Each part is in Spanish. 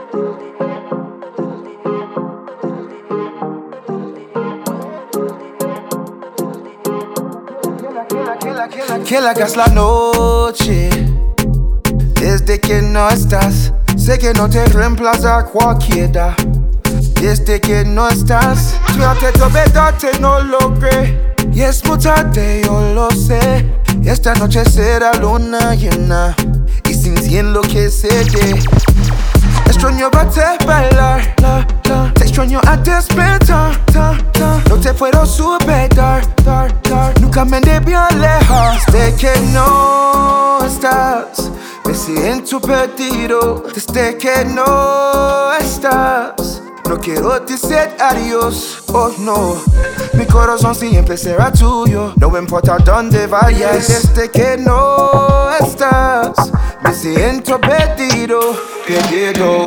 Que la hagas la noche desde que no estás. Sé que no te reemplaza cualquiera. Desde que no estás, traté de olvidarte, no logré. Y es muy tarde, yo lo sé. Esta noche será luna llena y sin ti enloqueceré. Extraño verte bailar, te extraño a despertar, no te puedo superar, nunca me debí alejar. Desde que no estás, me siento perdido. Desde que no estás, no quiero decir adiós, oh no. Mi corazón siempre será tuyo, no importa dónde vayas. Desde que no estás, me siento perdido, perdido.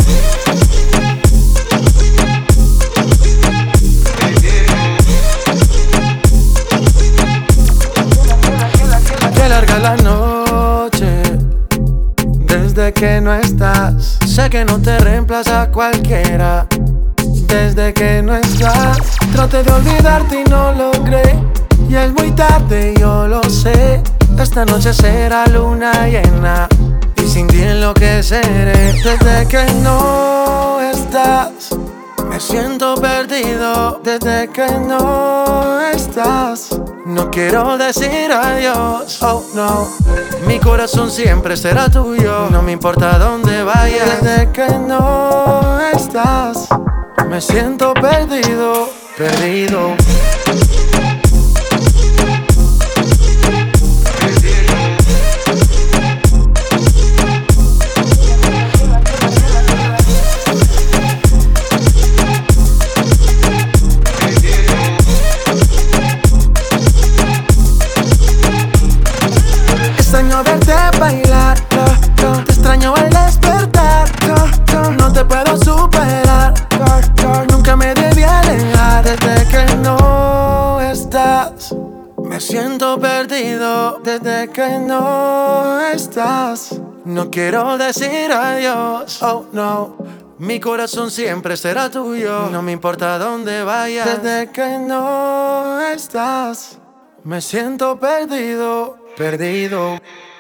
Qué larga la noche desde que no estás. Sé que no te reemplaza cualquiera. Desde que no estás, traté de olvidarte y no logré. Y es muy tarde, yo lo sé. Esta noche será luna llena y sin ti enloqueceré. Desde que no estás, me siento perdido. Desde que no estás, no quiero decir adiós, oh no. Mi corazón siempre será tuyo, no me importa dónde vayas. Desde que no estás, me siento perdido, perdido. Extraño verte bailar, te extraño al despertar, no te puedo superar, nunca me debí alejar. Desde que no estás, me siento perdido. Desde que no estás, no quiero decir adiós, oh no. Mi corazón siempre será tuyo, no me importa dónde vayas. Desde que no estás, me siento perdido, perdido.